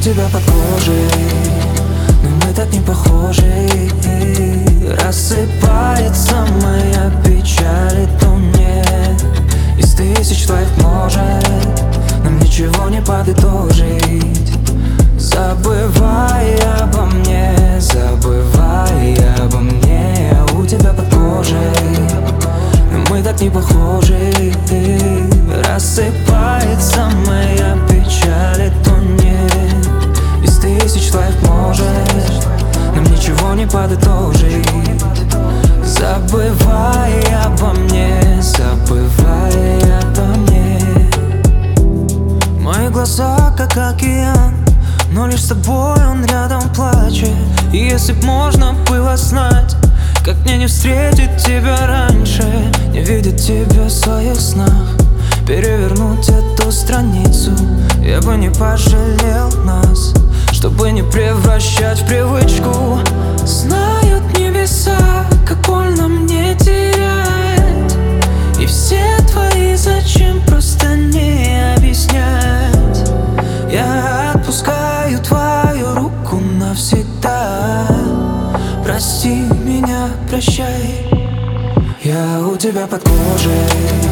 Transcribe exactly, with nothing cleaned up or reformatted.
тебя под кожей, но мы так не похожи. Рассыпается моя печаль, и то нет. Из тысяч твоих может нам ничего не подытожить. Забывай обо мне, забывай обо мне. Я у тебя под кожей, но мы так не похожи. Рассыпается моя печаль, и то нет. Из тысяч твоих может нам ничего не подытожить. Забывай обо мне, забывай обо мне. Мои глаза как океан, но лишь с тобой он рядом плачет. И если б можно было знать, как мне не встретить тебя раньше, не видеть тебя в своих снах, перевернуть эту страницу, я бы не пожалел нас, чтобы не превращать в привычку. Знают небеса, как больно мне терять, и все твои зачем просто не объяснять. Я отпускаю твою руку навсегда. Прости меня, прощай. Я у тебя под кожей,